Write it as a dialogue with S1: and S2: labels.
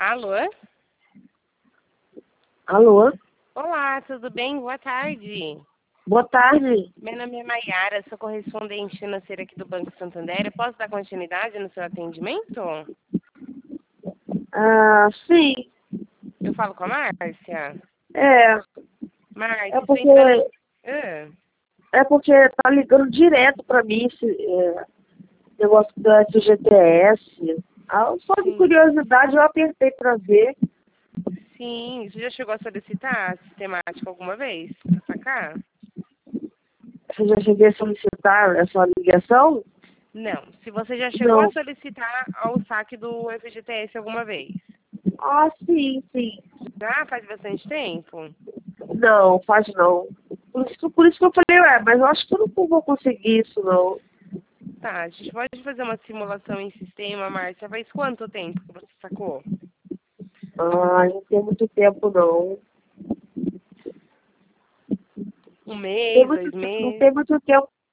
S1: Alô?
S2: Alô?
S1: Olá, tudo bem? Boa tarde.
S2: Boa tarde.
S1: Meu nome é Maiara, sou correspondente financeira aqui do Banco Santander. Eu posso dar continuidade no seu atendimento?
S2: Sim.
S1: Eu falo com a Márcia?
S2: É,
S1: Márcia,
S2: é
S1: estou
S2: porque,
S1: entrando... Ah,
S2: é porque tá ligando direto pra mim esse negócio do FGTS. Só de
S1: sim.
S2: curiosidade eu apertei pra ver.
S1: Sim, você já chegou a solicitar a sistemática alguma vez para sacar?
S2: Se eu já cheguei a solicitar essa ligação?
S1: Não. Se você já chegou a
S2: Não.
S1: solicitar ao saque do FGTS alguma vez?
S2: Sim, sim.
S1: Já faz bastante tempo?
S2: Não, faz não. Por isso que eu falei, mas eu acho que eu não vou conseguir isso, não.
S1: Tá, a gente pode fazer uma simulação em sistema, Márcia. Faz quanto tempo que você sacou?
S2: Não tem muito tempo, não.
S1: Um
S2: Tem
S1: mês,
S2: muito,
S1: dois
S2: não
S1: meses?
S2: tem muito tempo